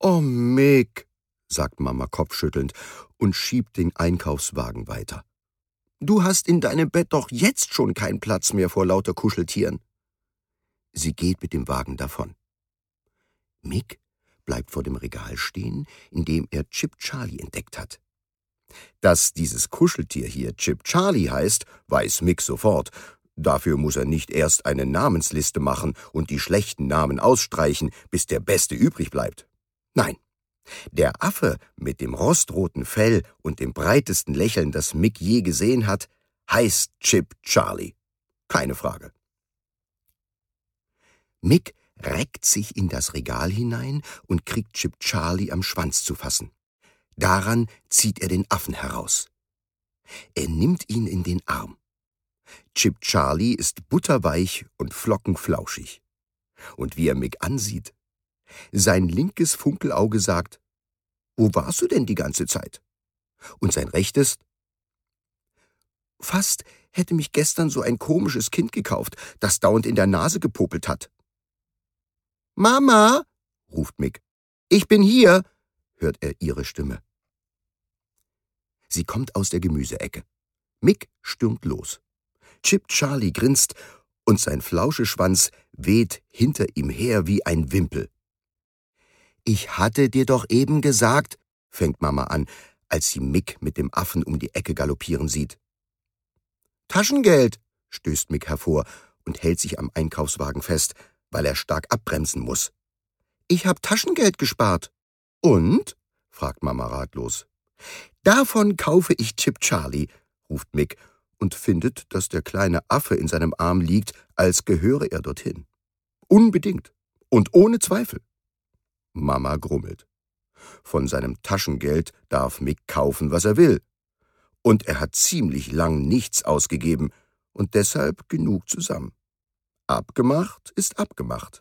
»Oh, Mick«, sagt Mama kopfschüttelnd und schiebt den Einkaufswagen weiter. »Du hast in deinem Bett doch jetzt schon keinen Platz mehr vor lauter Kuscheltieren.« Sie geht mit dem Wagen davon. Mick bleibt vor dem Regal stehen, in dem er Chip Charlie entdeckt hat. Dass dieses Kuscheltier hier Chip Charlie heißt, weiß Mick sofort. Dafür muss er nicht erst eine Namensliste machen und die schlechten Namen ausstreichen, bis der beste übrig bleibt. Nein, der Affe mit dem rostroten Fell und dem breitesten Lächeln, das Mick je gesehen hat, heißt Chip Charlie. Keine Frage. Mick reckt sich in das Regal hinein und kriegt Chip Charlie am Schwanz zu fassen. Daran zieht er den Affen heraus. Er nimmt ihn in den Arm. Chip Charlie ist butterweich und flockenflauschig. Und wie er Mick ansieht, sein linkes Funkelauge sagt, »Wo warst du denn die ganze Zeit?« Und sein rechtes, »Fast hätte mich gestern so ein komisches Kind gekauft, das dauernd in der Nase gepopelt hat.« »Mama«, ruft Mick, »ich bin hier«, hört er ihre Stimme. Sie kommt aus der Gemüseecke. Mick stürmt los. Chip Charlie grinst und sein Flauscheschwanz weht hinter ihm her wie ein Wimpel. »Ich hatte dir doch eben gesagt«, fängt Mama an, als sie Mick mit dem Affen um die Ecke galoppieren sieht. »Taschengeld«, stößt Mick hervor und hält sich am Einkaufswagen fest, weil er stark abbremsen muss. »Ich hab Taschengeld gespart.« »Und?«, fragt Mama ratlos. »Davon kaufe ich Chip Charlie«, ruft Mick und findet, dass der kleine Affe in seinem Arm liegt, als gehöre er dorthin. Unbedingt und ohne Zweifel. Mama grummelt. Von seinem Taschengeld darf Mick kaufen, was er will. Und er hat ziemlich lang nichts ausgegeben und deshalb genug zusammen. Abgemacht ist abgemacht.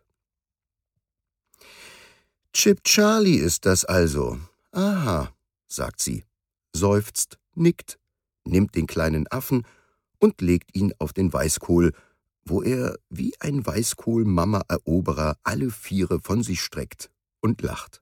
»Chip Charlie ist das also. Aha«, sagt sie, seufzt, nickt, nimmt den kleinen Affen und legt ihn auf den Weißkohl, wo er wie ein Weißkohl-Mama-Eroberer alle Viere von sich streckt und lacht.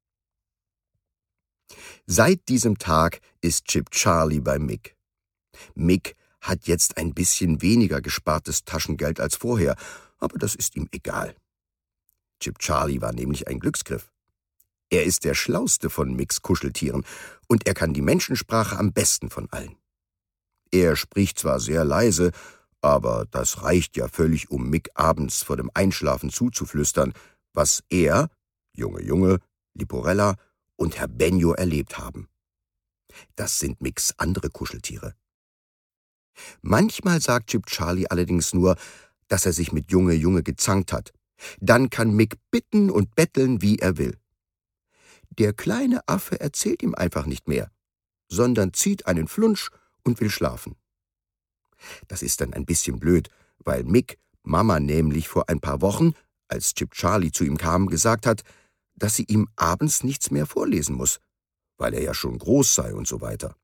Seit diesem Tag ist Chip Charlie bei Mick. Mick hat jetzt ein bisschen weniger gespartes Taschengeld als vorher, aber das ist ihm egal. Chip Charlie war nämlich ein Glücksgriff. Er ist der schlauste von Micks Kuscheltieren und er kann die Menschensprache am besten von allen. Er spricht zwar sehr leise, aber das reicht ja völlig, um Mick abends vor dem Einschlafen zuzuflüstern, was er, Junge Junge, Liporella und Herr Benjo erlebt haben. Das sind Micks andere Kuscheltiere. Manchmal sagt Chip Charlie allerdings nur, dass er sich mit Junge Junge gezankt hat. Dann kann Mick bitten und betteln, wie er will. Der kleine Affe erzählt ihm einfach nicht mehr, sondern zieht einen Flunsch und will schlafen. Das ist dann ein bisschen blöd, weil Mick Mama nämlich vor ein paar Wochen, als Chip Charlie zu ihm kam, gesagt hat, dass sie ihm abends nichts mehr vorlesen muss, weil er ja schon groß sei und so weiter.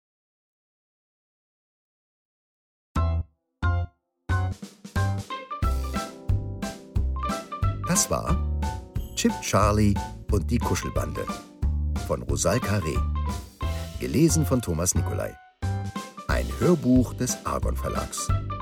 Das war Chip Charlie und die Kuschelbande von Rosalka Reh. Gelesen von Thomas Nicolai. Ein Hörbuch des Argon Verlags.